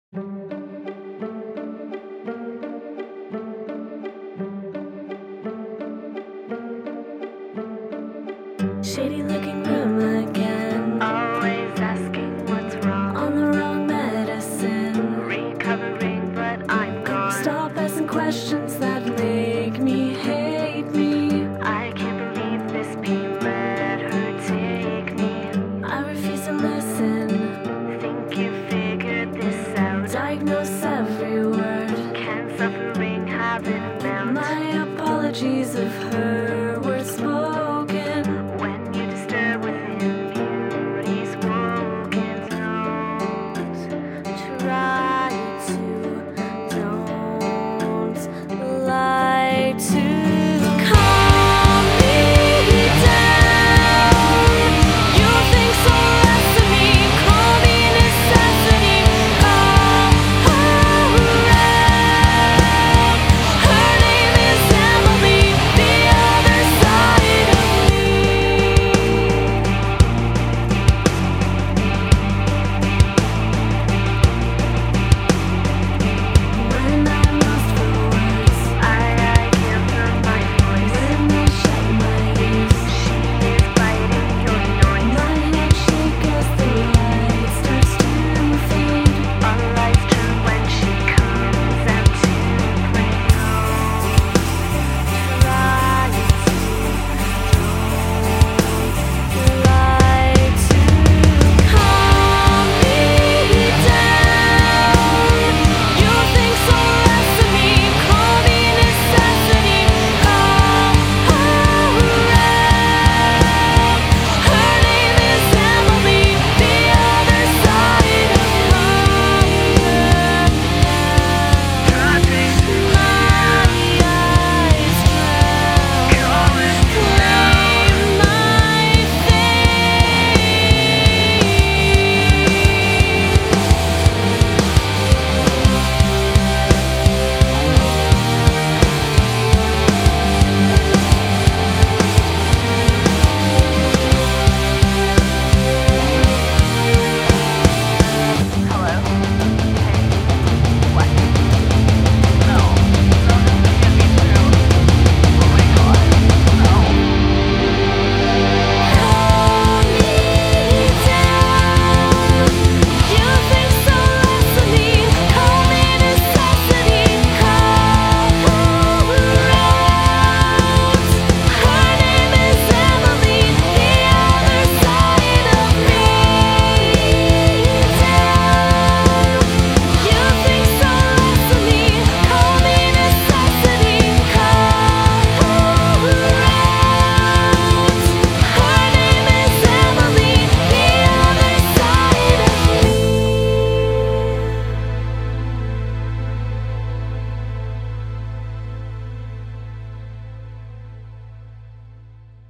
Shady looking room again. Always asking what's wrong. On the wrong medicine. Recovering, but I'm gone. Stop asking questions that make me hate me. I can't believe this pain let her take me. I refuse to listen. Think you figured this out. Diagnose every word. Can suffering have an amount? My apologies if her words spoken. When you disturb within beauty's woken, don't try.